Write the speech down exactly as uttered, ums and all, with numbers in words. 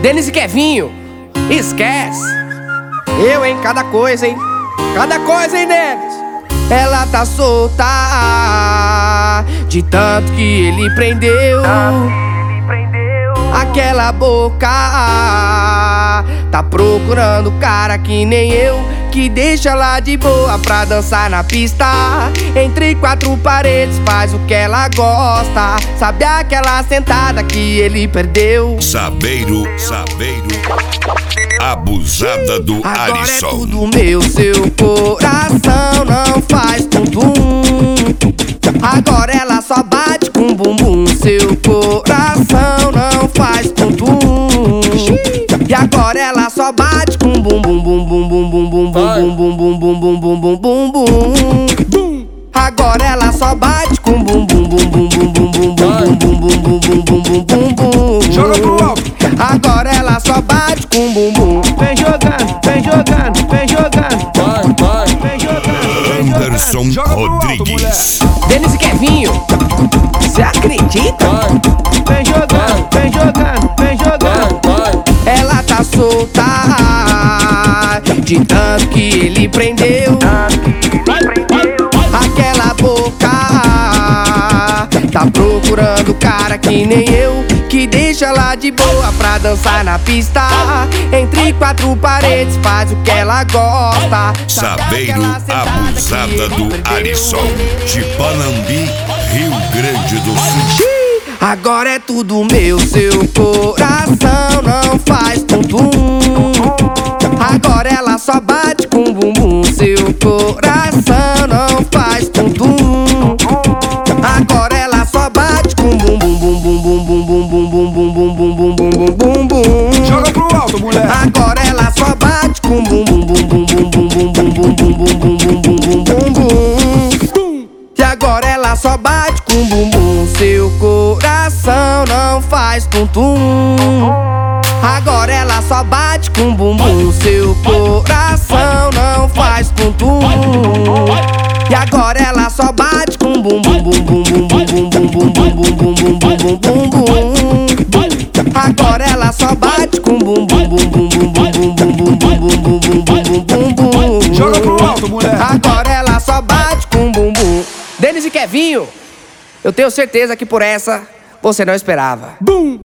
Denis e Kevinho, esquece. Eu, hein, cada coisa, hein. Cada coisa, hein, Denis. Ela tá solta de tanto que ele prendeu. Aquela boca tá procurando cara que nem eu, que deixa ela de boa pra dançar na pista. Entre quatro paredes faz o que ela gosta. Sabe aquela sentada que ele perdeu? Sabeiro, sabeiro, abusada do Agora Alisson. é tudo meu, seu coração não faz tum-tum. Agora ela só bate com bumbum, seu coração não faz tum-tum. E agora ela só bate com bum bum bum bum bum bum bum bum bum bum bum bum bum bum bum bum. Agora ela só bate com bum bum bum bum bum bum bum bum bum bum bum bum bum bum bum. Joga pro alto. Agora ela só bate com bum bum. Vem jogando, vem jogando, vem jogando. Vai, vai. Vem jogando. Anderson Rodrigues. Denis e Kevinho, você acredita? Vem jogando, vem jogando, vem jogando. Ela tá solta de tanto que ele prendeu. Aquela boca tá procurando cara que nem eu, que deixa ela de boa pra dançar na pista. Entre quatro paredes faz o que ela gosta. Sabeiro, abusada do Alisson. De Panambi, Rio Grande do Sul. Agora é tudo meu, seu coração não faz tum-tum. Agora ela só bate com bumbum, seu coração não faz tum-tum. Agora ela só bate com bumbum bum bum bum bum bum bum bum bum bum bum bum bum bum bum. Joga pro alto, mulher. Agora ela só bate com bumbum bum bum bum bum bum bum bum bum bum bum bum bum bum. E agora ela só bate com bumbum, seu coração não faz tum-tum. Agora ela só bate com bumbum, seu coração não faz tum-tum. E agora ela só bate com bumbum bum bum bum bum bum bum bum bum bum bum bum bum bum bum. Agora ela só bate com bumbum bum bum bum bum bum bum bum bum bum bum bum bum bum. Joga pro alto, mulher. Agora ela só bate com bumbum. Denis e Kevinho, eu tenho certeza que por essa você não esperava. Bum.